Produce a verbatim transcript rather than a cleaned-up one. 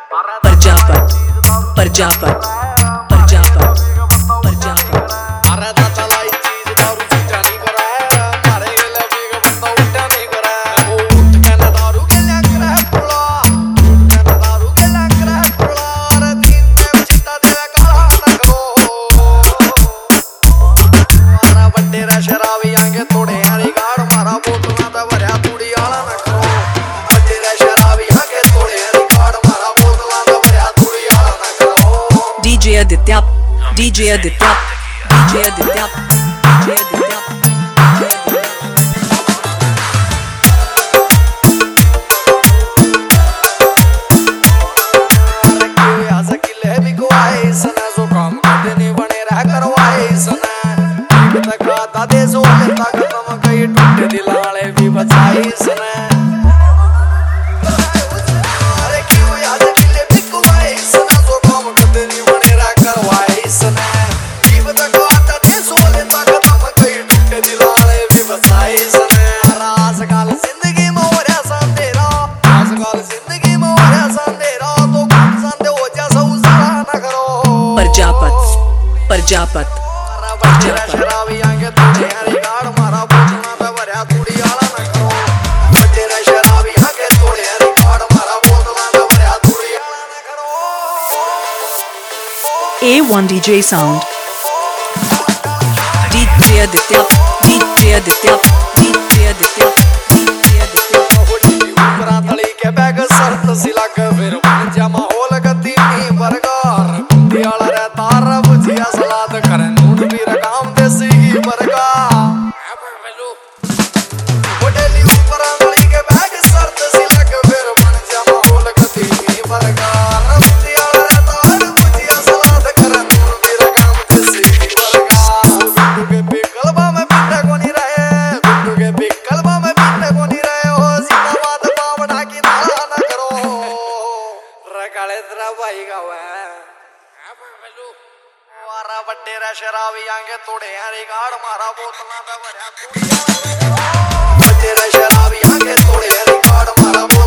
प्रजापत प्रजापत प्रजापत प्रजापत अरे दाता लाई चीज दारू की जानी करा है मारे गले बेग बंदा उठा नहीं करा है वो उठ के ना दारू के लग रहा है पुला उठ के ना दारू के लग रहा है पुला अरे दिन में चिता दे काला ना करो मारा बड्डे रे शराबी आंगे तोड़े हरी गाड़ मारा बोतला दा भरया तूड़ी आला ना करो बड्डे रे शराबी आंगे तोड़े हरी गाड़ मारा बोतला दा भरया तूड़ी आला ना करो DJ Aditya DJ Aditya DJ Aditya DJ Aditya Prajapat Prajapat शराबी आंगे तुझे हरी गाड़ मारा बोतना दा भरया तूड़ी आला ना करो बड्डे रे शराबी आंगे तोड़े हरी गाड़ मारा बोतना दा भरया तूड़ी आला ना करो A one D J sound DJ Aditya DJ Aditya DJ Aditya DJ Aditya ऊपरा तली के बैग सरत सिला के फिर बन जा माहौल गति में बरगार दियाला रे तार बुझिया सलाद करे नून भी रकाम देसी बरगा होटली ऊपरा तली के बैग सरत सिला के फिर बन जा माहौल गति में बरगार दियाला रे तार बुझिया सलाद करे नून भी रकाम देसी बरगा गुड्डू के पिकलबा में बिंदा कोनी रहे गुड्डू के पिकलबा में बिंदा कोनी रहे हो जिंदाबाद बावड़ा की नाला ना करो रकाले तेरा भाई गावा मारा बड्डे रे शराबी आंगे तोड़े हरी गाड़ मारा बोतला दा भरया तूड़ी आला ना करो बड्डे रे शराबी आंगे तोड़े हरी गाड़ मारा